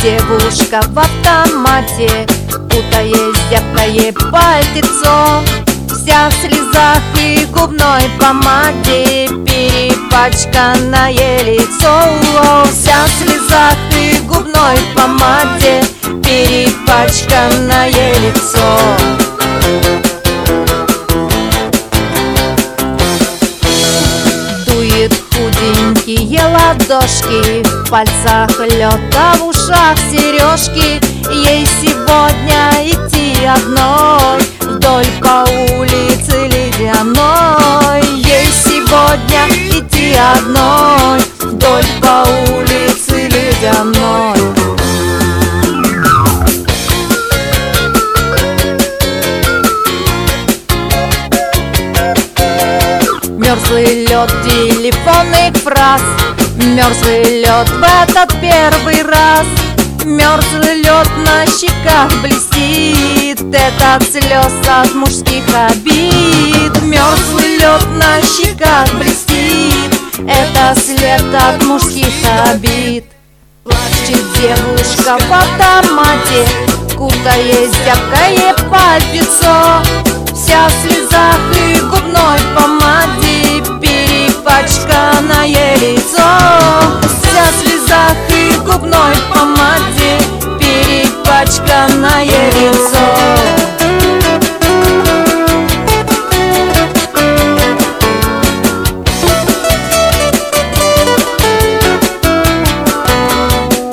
девушка в автомате, путая зябкое пальтецо, вся в слезах и губной помаде, перепачканное лицо. Вся в слезах и губной помаде, перепачканное лицо. Дует худенькие ладошки, в пальцах лед, а в ушах сережки. Ей сегодня идти одной вдоль по улице ледяной. Ей сегодня идти одной вдоль по улице ледяной. Мерзлый лед телефонных фраз, мерзлый лед в этот первый раз. Мерзлый лед на щеках блестит, это от слез от мужских обид. Мерзлый лед на щеках блестит, это след от мужских обид. Плачет девушка в автомате, кутая зябкое пальтецо, вся в слезах и губной помаде, перепачканное лицо. Вся в слезах и губной помаде,